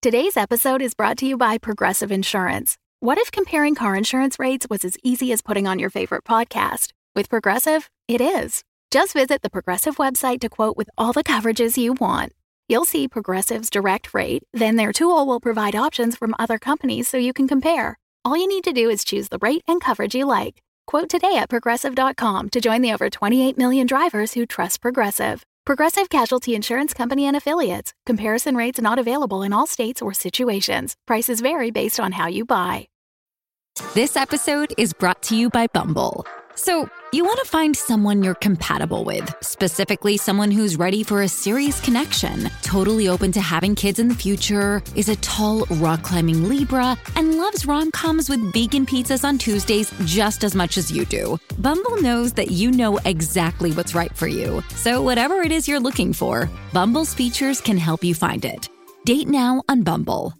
Today's episode is brought to you by Progressive Insurance. What if comparing car insurance rates was as easy as putting on your favorite podcast? With Progressive, it is. Just visit the Progressive website to quote with all the coverages you want. You'll see Progressive's direct rate, then their tool will provide options from other companies so you can compare. All you need to do is choose the rate and coverage you like. Quote today at Progressive.com to join the over 28 million drivers who trust Progressive. Progressive Casualty Insurance Company and Affiliates. Comparison rates not available in all states or situations. Prices vary based on how you buy. This episode is brought to you by Bumble. So, you want to find someone you're compatible with, specifically someone who's ready for a serious connection, totally open to having kids in the future, is a tall, rock-climbing Libra, and loves rom-coms with vegan pizzas on Tuesdays just as much as you do. Bumble knows that you know exactly what's right for you. So whatever it is you're looking for, Bumble's features can help you find it. Date now on Bumble.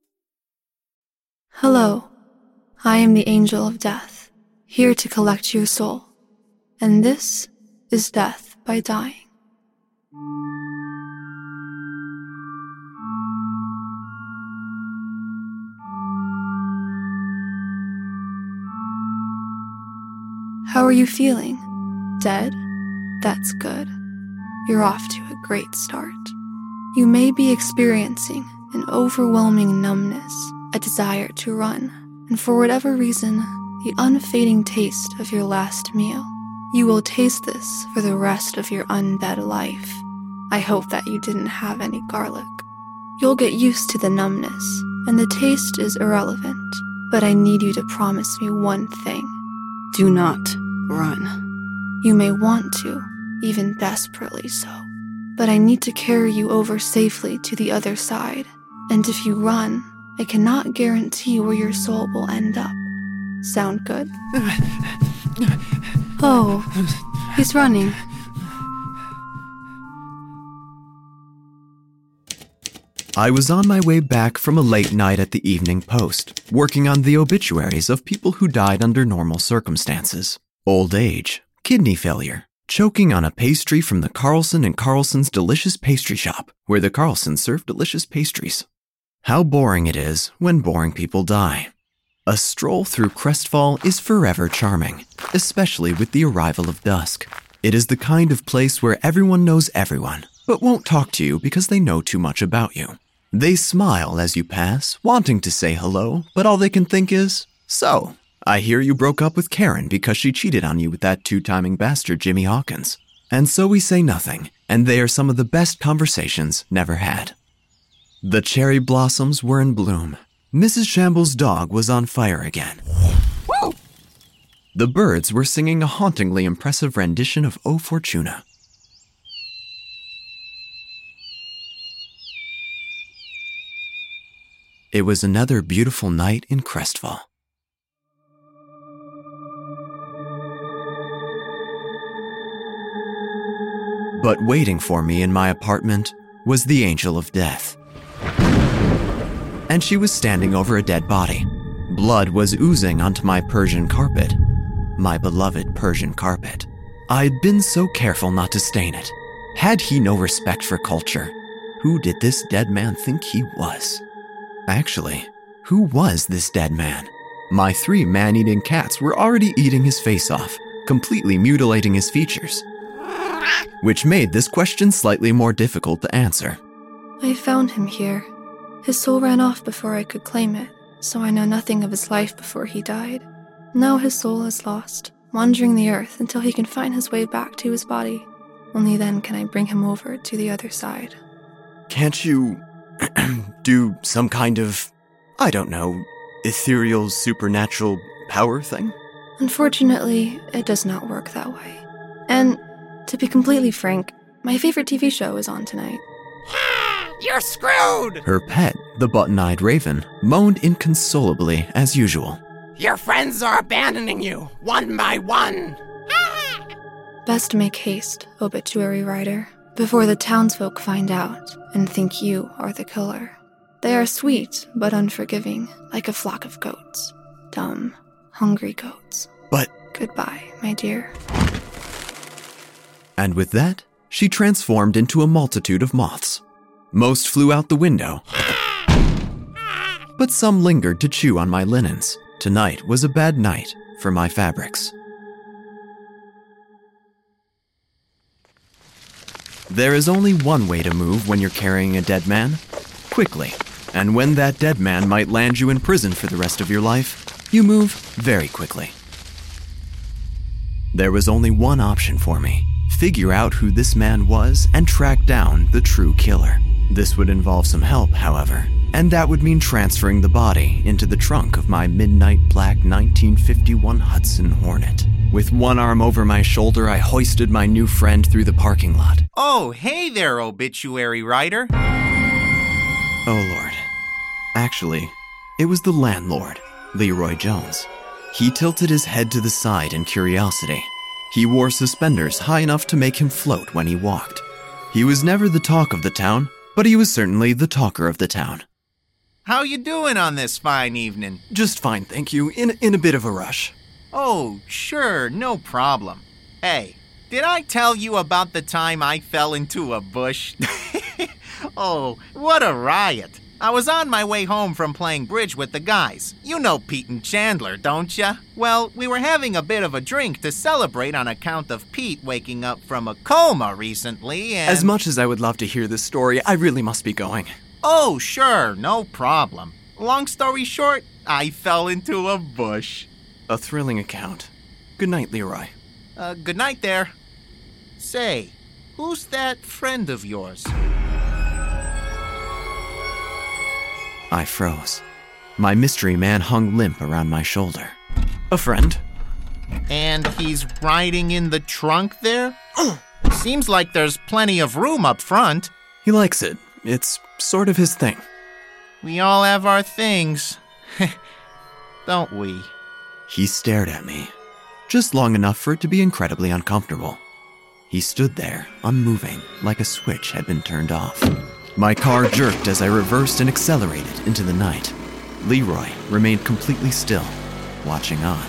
Hello, I am the Angel of Death, here to collect your soul. And this is Death by Dying. How are you feeling? Dead? That's good. You're off to a great start. You may be experiencing an overwhelming numbness, a desire to run, and for whatever reason, the unfading taste of your last meal. You will taste this for the rest of your undead life. I hope that you didn't have any garlic. You'll get used to the numbness, and the taste is irrelevant, but I need you to promise me one thing. Do not run. You may want to, even desperately so, but I need to carry you over safely to the other side, and if you run, I cannot guarantee where your soul will end up. Sound good? Oh, he's running. I was on my way back from a late night at the Evening Post, working on the obituaries of people who died under normal circumstances. Old age, kidney failure, choking on a pastry from the Carlson and Carlson's delicious pastry shop, where the Carlsons serve delicious pastries. How boring it is when boring people die. A stroll through Crestfall is forever charming, especially with the arrival of dusk. It is the kind of place where everyone knows everyone, but won't talk to you because they know too much about you. They smile as you pass, wanting to say hello, but all they can think is, "So, I hear you broke up with Karen because she cheated on you with that two-timing bastard Jimmy Hawkins." And so we say nothing, and they are some of the best conversations never had. The cherry blossoms were in bloom. Mrs. Shambles' dog was on fire again. Woo! The birds were singing a hauntingly impressive rendition of O Fortuna. It was another beautiful night in Crestfall. But waiting for me in my apartment was the Angel of Death. And she was standing over a dead body. Blood was oozing onto my Persian carpet. My beloved Persian carpet. I'd been so careful not to stain it. Had he no respect for culture? Who did this dead man think he was? Actually, who was this dead man? My 3 man-eating cats were already eating his face off, completely mutilating his features, which made this question slightly more difficult to answer. I found him here. His soul ran off before I could claim it, so I know nothing of his life before he died. Now his soul is lost, wandering the earth until he can find his way back to his body. Only then can I bring him over to the other side. Can't you do some kind of, I don't know, ethereal, supernatural power thing? Unfortunately, it does not work that way. And, to be completely frank, my favorite TV show is on tonight. You're screwed! Her pet, the button-eyed raven, moaned inconsolably as usual. Your friends are abandoning you, one by one. Best make haste, obituary writer, before the townsfolk find out and think you are the killer. They are sweet but unforgiving, like a flock of goats. Dumb, hungry goats. But... Goodbye, my dear. And with that, she transformed into a multitude of moths. Most flew out the window, but some lingered to chew on my linens. Tonight was a bad night for my fabrics. There is only one way to move when you're carrying a dead man: quickly. And when that dead man might land you in prison for the rest of your life, you move very quickly. There was only one option for me: figure out who this man was and track down the true killer. This would involve some help, however, and that would mean transferring the body into the trunk of my midnight black 1951 Hudson Hornet. With one arm over my shoulder, I hoisted my new friend through the parking lot. Oh, hey there, obituary writer. Oh, Lord. Actually, it was the landlord, Leroy Jones. He tilted his head to the side in curiosity. He wore suspenders high enough to make him float when he walked. He was never the talk of the town, but he was certainly the talker of the town. How you doing on this fine evening? Just fine, thank you, in a bit of a rush. Oh, sure, no problem. Hey, did I tell you about the time I fell into a bush? Oh, what a riot. I was on my way home from playing bridge with the guys. You know Pete and Chandler, don't ya? Well, we were having a bit of a drink to celebrate on account of Pete waking up from a coma recently and... As much as I would love to hear this story, I really must be going. Oh, sure, no problem. Long story short, I fell into a bush. A thrilling account. Good night, Leroy. Good night there. Say, who's that friend of yours? I froze. My mystery man hung limp around my shoulder. A friend. And he's riding in the trunk there? Seems like there's plenty of room up front. He likes it. It's sort of his thing. We all have our things. Don't we? He stared at me, just long enough for it to be incredibly uncomfortable. He stood there, unmoving, like a switch had been turned off. My car jerked as I reversed and accelerated into the night. Leroy remained completely still, watching on.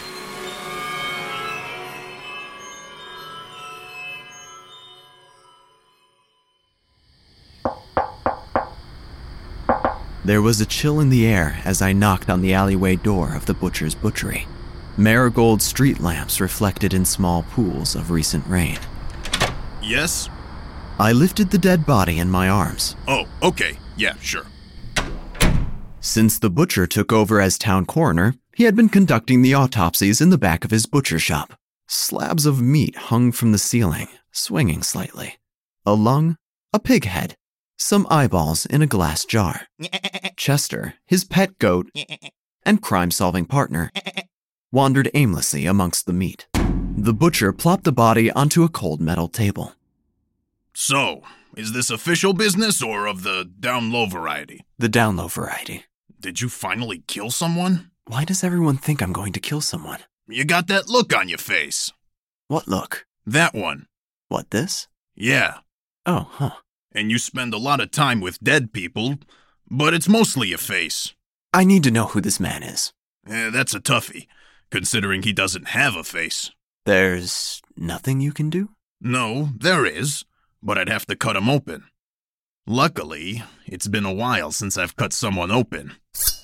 There was a chill in the air as I knocked on the alleyway door of the butcher's butchery. Marigold street lamps reflected in small pools of recent rain. Yes? I lifted the dead body in my arms. Oh, okay. Yeah, sure. Since the butcher took over as town coroner, he had been conducting the autopsies in the back of his butcher shop. Slabs of meat hung from the ceiling, swinging slightly. A lung, a pig head, some eyeballs in a glass jar. Chester, his pet goat, and crime-solving partner, wandered aimlessly amongst the meat. The butcher plopped the body onto a cold metal table. So, is this official business or of the down-low variety? The down-low variety. Did you finally kill someone? Why does everyone think I'm going to kill someone? You got that look on your face. What look? That one. What, this? Yeah. Oh, huh. And you spend a lot of time with dead people, but it's mostly your face. I need to know who this man is. That's a toughie, considering he doesn't have a face. There's nothing you can do? No, there is, but I'd have to cut him open. Luckily, it's been a while since I've cut someone open.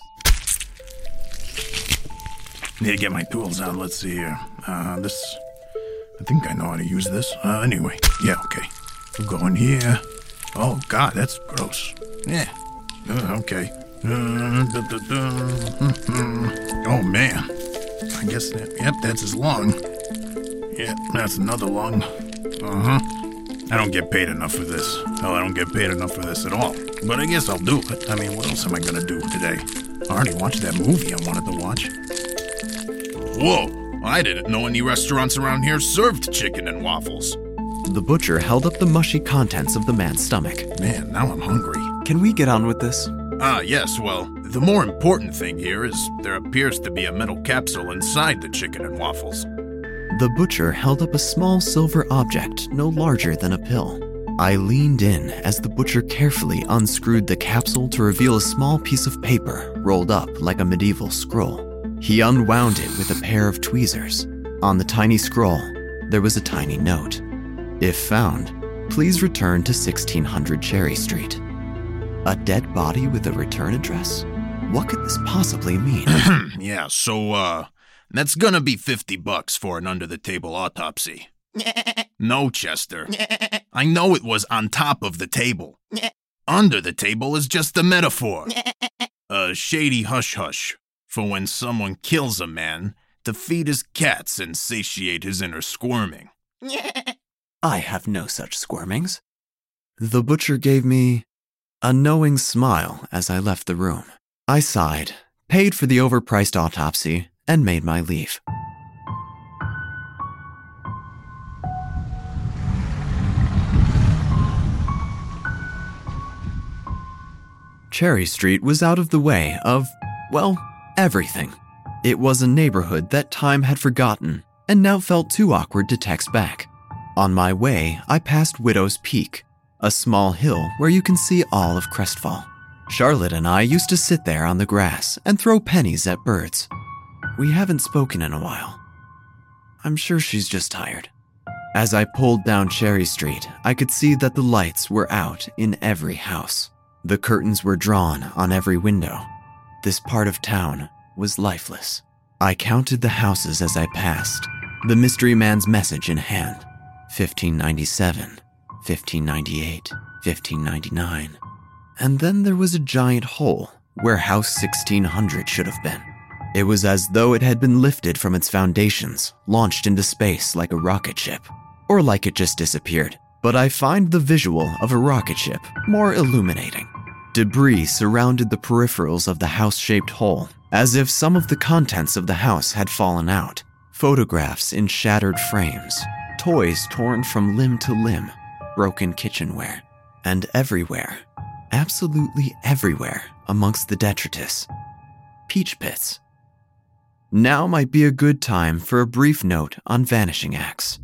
Need to get my tools out. Let's see here. I think I know how to use this. Anyway, yeah, okay. We'll go in here. Oh, God, that's gross. Yeah, okay. Oh, man. I guess that's his lung. Yeah, that's another lung. I don't get paid enough for this. Hell, I don't get paid enough for this at all. But I guess I'll do it. I mean, what else am I gonna do today? I already watched that movie I wanted to watch. Whoa, I didn't know any restaurants around here served chicken and waffles. The butcher held up the mushy contents of the man's stomach. Man, now I'm hungry. Can we get on with this? Yes, well, the more important thing here is there appears to be a metal capsule inside the chicken and waffles. The butcher held up a small silver object no larger than a pill. I leaned in as the butcher carefully unscrewed the capsule to reveal a small piece of paper rolled up like a medieval scroll. He unwound it with a pair of tweezers. On the tiny scroll, there was a tiny note. If found, please return to 1600 Cherry Street. A dead body with a return address? What could this possibly mean? Yeah, so, that's gonna be $50 for an under-the-table autopsy. No, Chester. I know it was on top of the table. Under the table is just a metaphor. A shady hush-hush for when someone kills a man to feed his cats and satiate his inner squirming. I have no such squirmings. The butcher gave me a knowing smile as I left the room. I sighed, paid for the overpriced autopsy, and made my leave. Cherry Street was out of the way of, well, everything. It was a neighborhood that time had forgotten and now felt too awkward to text back. On my way, I passed Widow's Peak, a small hill where you can see all of Crestfall. Charlotte and I used to sit there on the grass and throw pennies at birds. We haven't spoken in a while. I'm sure she's just tired. As I pulled down Cherry Street, I could see that the lights were out in every house. The curtains were drawn on every window. This part of town was lifeless. I counted the houses as I passed, the mystery man's message in hand. 1597, 1598, 1599. And then there was a giant hole where house 1600 should have been. It was as though it had been lifted from its foundations, launched into space like a rocket ship, or like it just disappeared. But I find the visual of a rocket ship more illuminating. Debris surrounded the peripherals of the house-shaped hole, as if some of the contents of the house had fallen out. Photographs in shattered frames, toys torn from limb to limb, broken kitchenware, and everywhere, absolutely everywhere amongst the detritus, peach pits. Now might be a good time for a brief note on vanishing acts.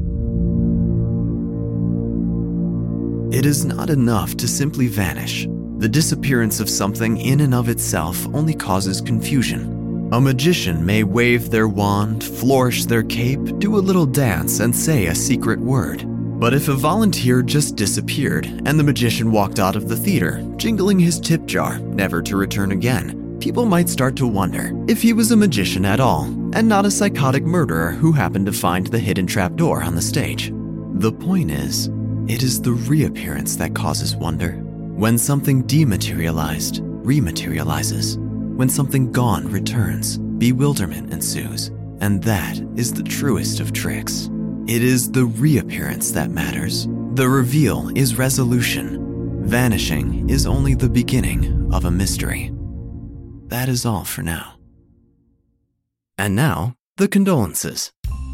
It is not enough to simply vanish. The disappearance of something in and of itself only causes confusion. A magician may wave their wand, flourish their cape, do a little dance, and say a secret word. But if a volunteer just disappeared and the magician walked out of the theater, jingling his tip jar, never to return again, people might start to wonder if he was a magician at all and not a psychotic murderer who happened to find the hidden trapdoor on the stage. The point is, it is the reappearance that causes wonder. When something dematerialized rematerializes. When something gone returns, bewilderment ensues. And that is the truest of tricks. It is the reappearance that matters. The reveal is resolution. Vanishing is only the beginning of a mystery. That is all for now. And now, the condolences.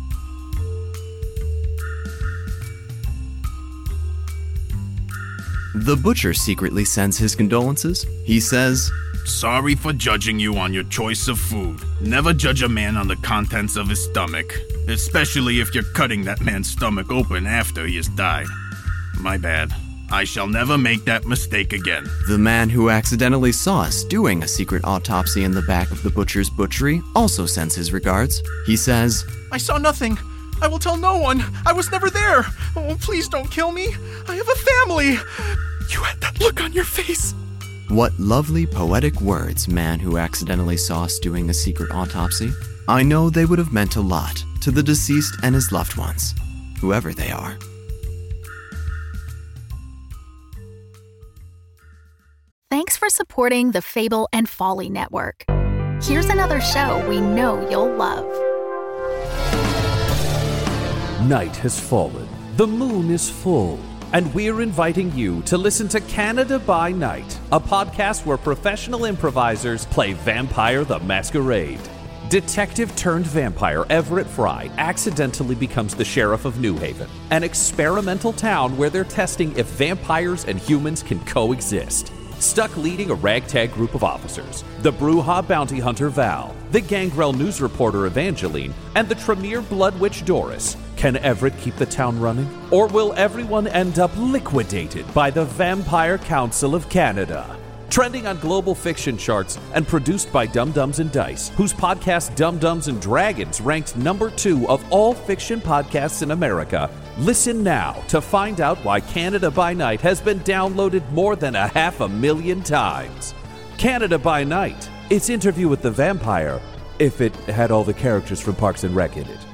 The butcher secretly sends his condolences. He says, "Sorry for judging you on your choice of food. Never judge a man on the contents of his stomach, especially if you're cutting that man's stomach open after he has died. My bad. I shall never make that mistake again." The man who accidentally saw us doing a secret autopsy in the back of the butcher's butchery also sends his regards. He says, I saw nothing. I will tell no one. I was never there. Oh, please don't kill me. I have a family. You had that look on your face. What lovely poetic words, man who accidentally saw us doing a secret autopsy. I know they would have meant a lot to the deceased and his loved ones, whoever they are. Thanks for supporting the Fable and Folly Network. Here's another show we know you'll love. Night has fallen, the moon is full, and we're inviting you to listen to Canada by Night, a podcast where professional improvisers play Vampire the Masquerade. Detective-turned-vampire Everett Fry accidentally becomes the sheriff of New Haven, an experimental town where they're testing if vampires and humans can coexist. Stuck leading a ragtag group of officers, the Brujah bounty hunter Val, the Gangrel news reporter Evangeline, and the Tremere blood witch Doris. Can Everett keep the town running? Or will everyone end up liquidated by the Vampire Council of Canada? Trending on global fiction charts and produced by Dum Dums and Dice, whose podcast Dum Dums and Dragons ranked number 2 of all fiction podcasts in America. Listen now to find out why Canada by Night has been downloaded more than 500,000 times. Canada by Night. It's Interview with the Vampire, if it had all the characters from Parks and Rec in it.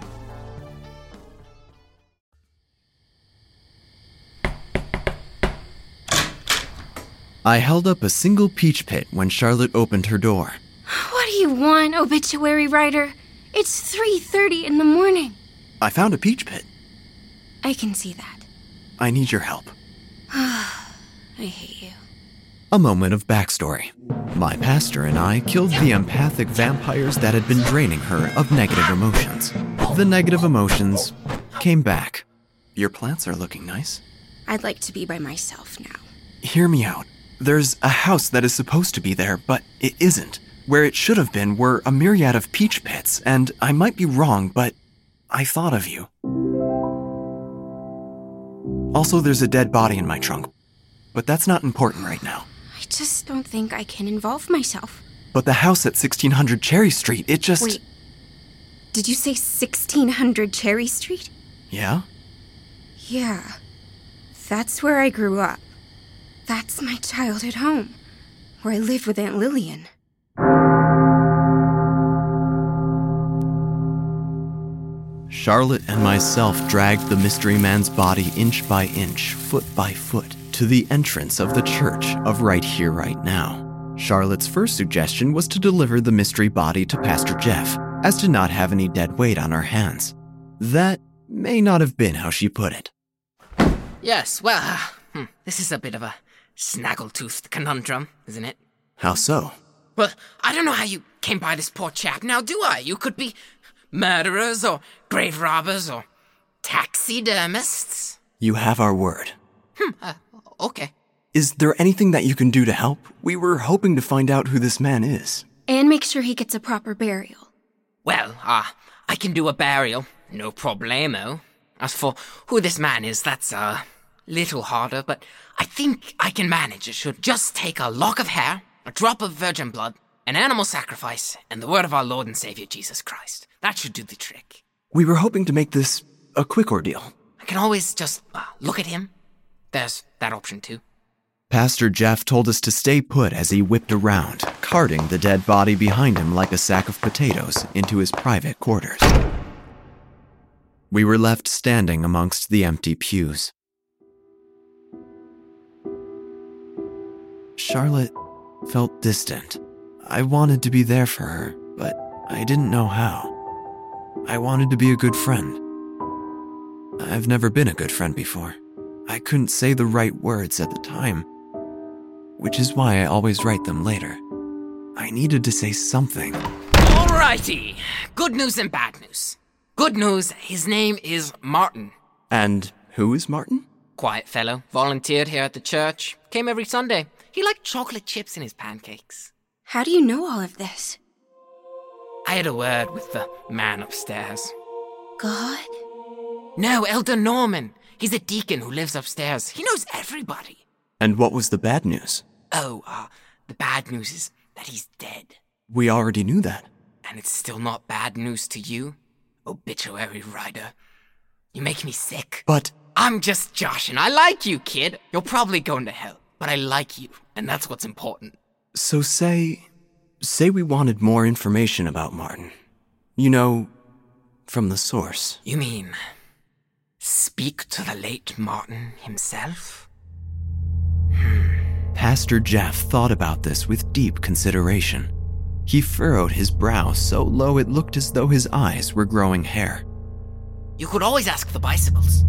I held up a single peach pit when Charlotte opened her door. What do you want, obituary writer? It's 3:30 in the morning. I found a peach pit. I can see that. I need your help. I hate you. A moment of backstory. My pastor and I killed the empathic vampires that had been draining her of negative emotions. The negative emotions came back. Your plants are looking nice. I'd like to be by myself now. Hear me out. There's a house that is supposed to be there, but it isn't. Where it should have been were a myriad of peach pits, and I might be wrong, but I thought of you. Also, there's a dead body in my trunk, but that's not important right now. I just don't think I can involve myself. But the house at 1600 Cherry Street, it just... Wait, did you say 1600 Cherry Street? Yeah? Yeah, that's where I grew up. That's my childhood home, where I lived with Aunt Lillian. Charlotte and myself dragged the mystery man's body inch by inch, foot by foot, to the entrance of the church of Right Here, Right Now. Charlotte's first suggestion was to deliver the mystery body to Pastor Jeff, as to not have any dead weight on our hands. That may not have been how she put it. Yes, well, this is a bit of a snaggle-toothed conundrum, isn't it? How so? Well, I don't know how you came by this poor chap, now do I? You could be murderers, or grave robbers, or taxidermists. You have our word. Okay. Is there anything that you can do to help? We were hoping to find out who this man is. And make sure he gets a proper burial. Well, I can do a burial, no problemo. As for who this man is, that's a little harder, but I think I can manage. It should just take a lock of hair, a drop of virgin blood, an animal sacrifice, and the word of our Lord and Savior Jesus Christ. That should do the trick. We were hoping to make this a quick ordeal. I can always just look at him. There's that option too. Pastor Jeff told us to stay put as he whipped around, carting the dead body behind him like a sack of potatoes into his private quarters. We were left standing amongst the empty pews. Charlotte felt distant. I wanted to be there for her, but I didn't know how. I wanted to be a good friend. I've never been a good friend before. I couldn't say the right words at the time, which is why I always write them later. I needed to say something. Alrighty. Good news and bad news. Good news, his name is Martin. And who is Martin? Quiet fellow, volunteered here at the church, came every Sunday. He liked chocolate chips in his pancakes. How do you know all of this? I had a word with the man upstairs. God? No, Elder Norman. He's a deacon who lives upstairs. He knows everybody. And what was the bad news? The bad news is that he's dead. We already knew that. And it's still not bad news to you, obituary writer. You make me sick. But... I'm just joshing. I like you, kid. You're probably going to hell, but I like you, and that's what's important. So say we wanted more information about Martin. You know, from the source. You mean, speak to the late Martin himself? Pastor Jeff thought about this with deep consideration. He furrowed his brow so low it looked as though his eyes were growing hair. You could always ask the bicycles.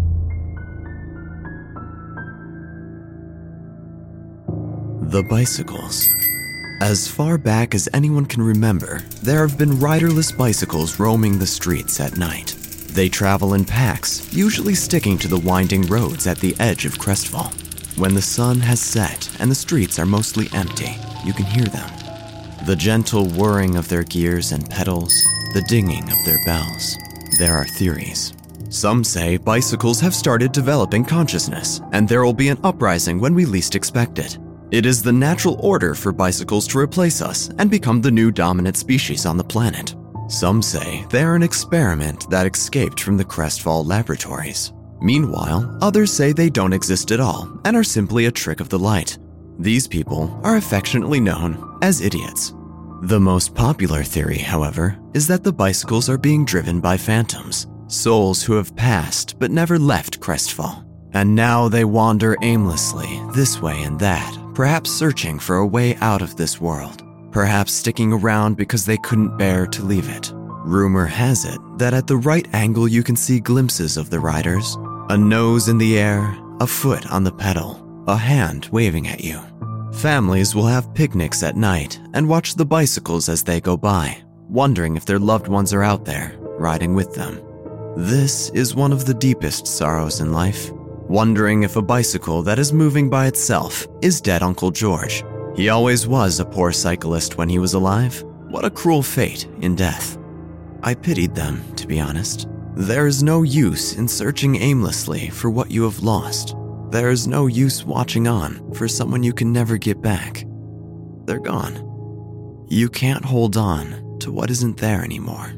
The bicycles. As far back as anyone can remember, there have been riderless bicycles roaming the streets at night. They travel in packs, usually sticking to the winding roads at the edge of Crestfall. When the sun has set and the streets are mostly empty, you can hear them. The gentle whirring of their gears and pedals, the dinging of their bells. There are theories. Some say bicycles have started developing consciousness, and there will be an uprising when we least expect it. It is the natural order for bicycles to replace us and become the new dominant species on the planet. Some say they're an experiment that escaped from the Crestfall laboratories. Meanwhile, others say they don't exist at all and are simply a trick of the light. These people are affectionately known as idiots. The most popular theory, however, is that the bicycles are being driven by phantoms, souls who have passed but never left Crestfall. And now they wander aimlessly this way and that, perhaps searching for a way out of this world, perhaps sticking around because they couldn't bear to leave it. Rumor has it that at the right angle you can see glimpses of the riders, a nose in the air, a foot on the pedal, a hand waving at you. Families will have picnics at night and watch the bicycles as they go by, wondering if their loved ones are out there, riding with them. This is one of the deepest sorrows in life, wondering if a bicycle that is moving by itself is dead Uncle George. He always was a poor cyclist when he was alive. What a cruel fate in death. I pitied them, to be honest. There is no use in searching aimlessly for what you have lost. There is no use watching on for someone you can never get back. They're gone. You can't hold on to what isn't there anymore.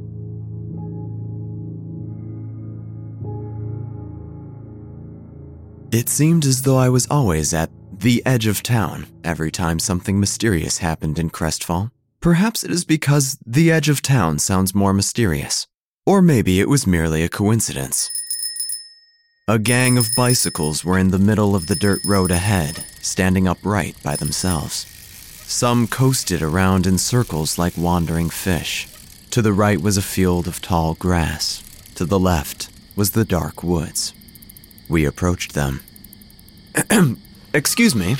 It seemed as though I was always at the edge of town every time something mysterious happened in Crestfall. Perhaps it is because the edge of town sounds more mysterious. Or maybe it was merely a coincidence. A gang of bicycles were in the middle of the dirt road ahead, standing upright by themselves. Some coasted around in circles like wandering fish. To the right was a field of tall grass. To the left was the dark woods. We approached them. Excuse me.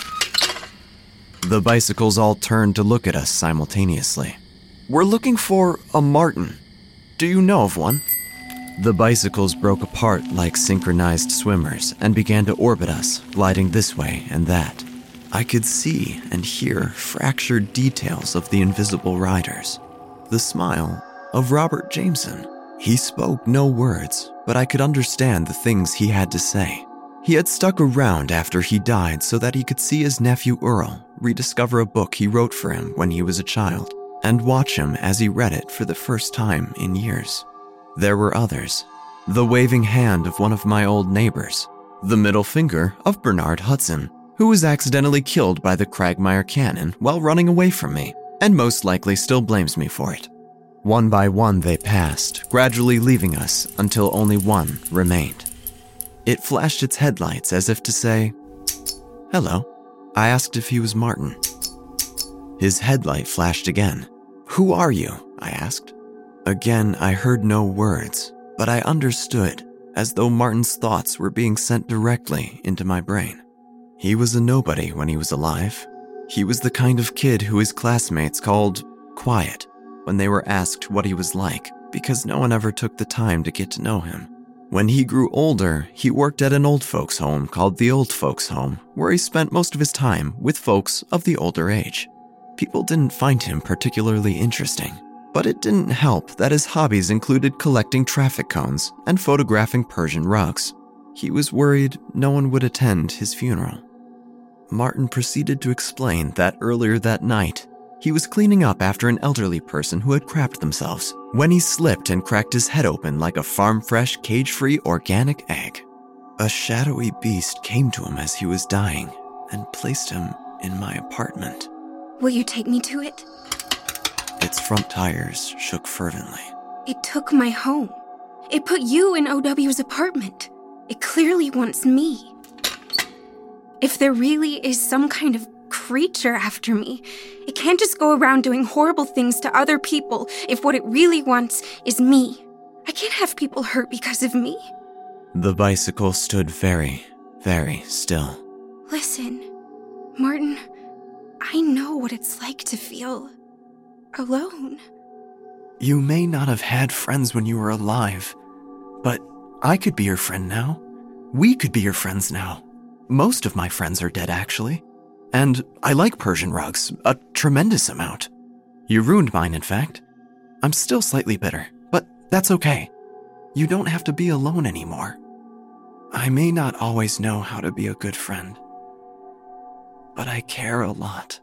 The bicycles all turned to look at us simultaneously. We're looking for a Martin. Do you know of one? The bicycles broke apart like synchronized swimmers and began to orbit us, gliding this way and that. I could see and hear fractured details of the invisible riders. The smile of Robert Jameson. He spoke no words, but I could understand the things he had to say. He had stuck around after he died so that he could see his nephew Earl rediscover a book he wrote for him when he was a child, and watch him as he read it for the first time in years. There were others. The waving hand of one of my old neighbors. The middle finger of Bernard Hudson, who was accidentally killed by the Cragmire cannon while running away from me, and most likely still blames me for it. One by one they passed, gradually leaving us until only one remained. It flashed its headlights as if to say, "Hello." I asked if he was Martin. His headlight flashed again. "Who are you?" I asked. Again, I heard no words, but I understood, as though Martin's thoughts were being sent directly into my brain. He was a nobody when he was alive. He was the kind of kid who his classmates called quiet when they were asked what he was like, because no one ever took the time to get to know him. When he grew older, he worked at an old folks' home called the Old Folks' Home, where he spent most of his time with folks of the older age. People didn't find him particularly interesting. But it didn't help that his hobbies included collecting traffic cones and photographing Persian rugs. He was worried no one would attend his funeral. Martin proceeded to explain that earlier that night, he was cleaning up after an elderly person who had crapped themselves when he slipped and cracked his head open like a farm-fresh, cage-free organic egg. A shadowy beast came to him as he was dying and placed him in my apartment. Will you take me to it? Its front tires shook fervently. It took my home. It put you in OW's apartment. It clearly wants me. If there really is some kind of creature after me, it can't just go around doing horrible things to other people if what it really wants is me. I can't have people hurt because of me. The bicycle stood very, very still. Listen, Martin, I know what it's like to feel alone. You may not have had friends when you were alive, but I could be your friend now. We could be your friends now. Most of my friends are dead, actually. And I like Persian rugs a tremendous amount. You ruined mine, in fact. I'm still slightly bitter, but that's okay. You don't have to be alone anymore. I may not always know how to be a good friend, but I care a lot.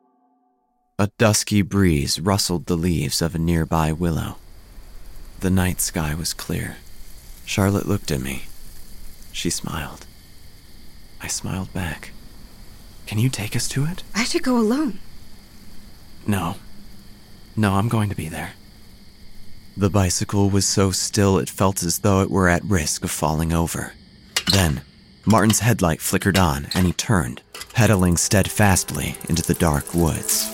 A dusky breeze rustled the leaves of a nearby willow. The night sky was clear. Charlotte looked at me. She smiled. I smiled back. Can you take us to it? I should go alone. No, I'm going to be there. The bicycle was so still it felt as though it were at risk of falling over. Then, Martin's headlight flickered on and he turned, pedaling steadfastly into the dark woods.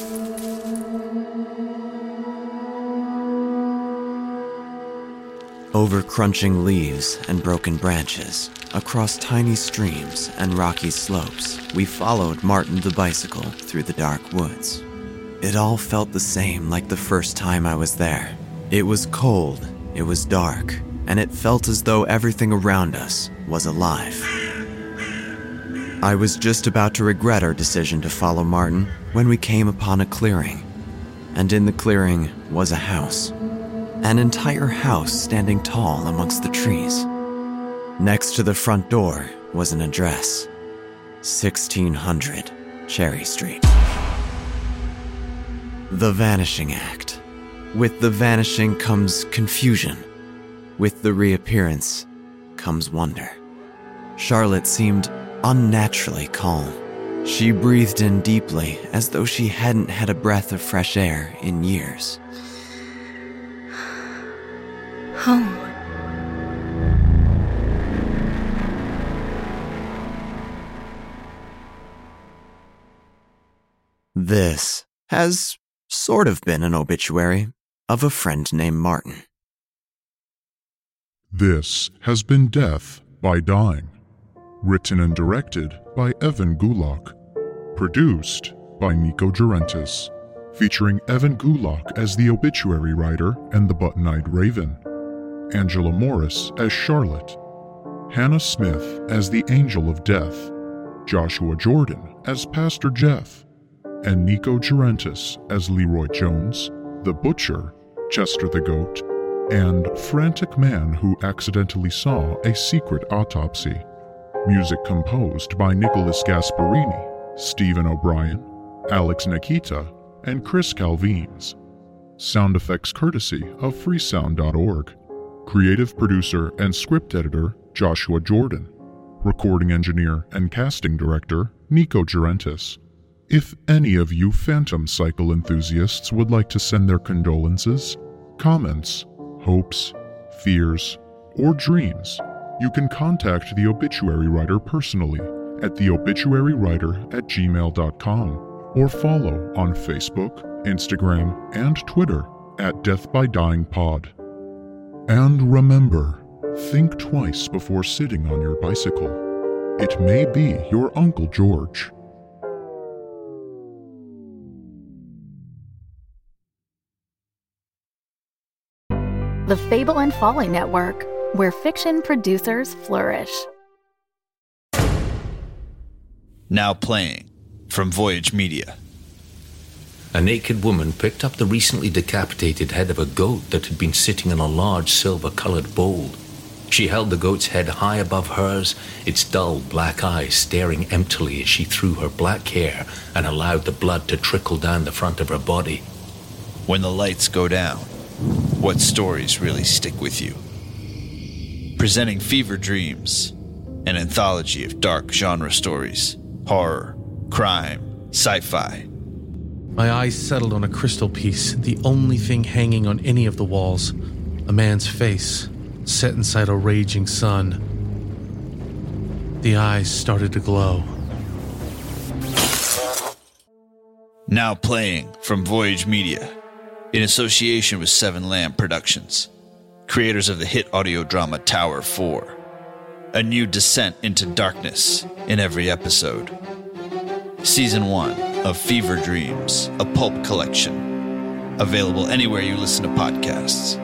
Over crunching leaves and broken branches, across tiny streams and rocky slopes, we followed Martin the bicycle through the dark woods. It all felt the same like the first time I was there. It was cold, it was dark, and it felt as though everything around us was alive. I was just about to regret our decision to follow Martin when we came upon a clearing. And in the clearing was a house. An entire house standing tall amongst the trees. Next to the front door was an address. 1600 Cherry Street. The Vanishing Act. With the vanishing comes confusion. With the reappearance comes wonder. Charlotte seemed unnaturally calm. She breathed in deeply as though she hadn't had a breath of fresh air in years. Home. This has sort of been an obituary of a friend named Martin. This has been Death by Dying. Written and directed by Evan Gulak. Produced by Nico Gerentis. Featuring Evan Gulak as the obituary writer and the button-eyed raven. Angela Morris as Charlotte. Hannah Smith as the Angel of Death. Joshua Jordan as Pastor Jeff. And Nico Gerentis as Leroy Jones, the Butcher, Chester the Goat, and Frantic Man Who Accidentally Saw a Secret Autopsy. Music composed by Nicholas Gasparini, Stephen O'Brien, Alex Nikita, and Chris Calvines. Sound effects courtesy of freesound.org. Creative producer and script editor Joshua Jordan. Recording engineer and casting director Nico Gerentis. If any of you Phantom Cycle enthusiasts would like to send their condolences, comments, hopes, fears, or dreams, you can contact the obituary writer personally at theobituarywriter@gmail.com or follow on Facebook, Instagram, and Twitter at Death by Dying Pod. And remember, think twice before sitting on your bicycle. It may be your Uncle George. The Fable and Folly Network, where fiction producers flourish. Now playing from Voyage Media. A naked woman picked up the recently decapitated head of a goat that had been sitting in a large silver-colored bowl. She held the goat's head high above hers, its dull black eyes staring emptily as she threw her black hair and allowed the blood to trickle down the front of her body. When the lights go down, what stories really stick with you? Presenting Fever Dreams, an anthology of dark genre stories, horror, crime, sci-fi. My eyes settled on a crystal piece, the only thing hanging on any of the walls. A man's face, set inside a raging sun. The eyes started to glow. Now playing from Voyage Media, in association with Seven Lamb Productions, creators of the hit audio drama Tower 4. A new descent into darkness in every episode. Season 1 of Fever Dreams, a pulp collection. Available anywhere you listen to podcasts.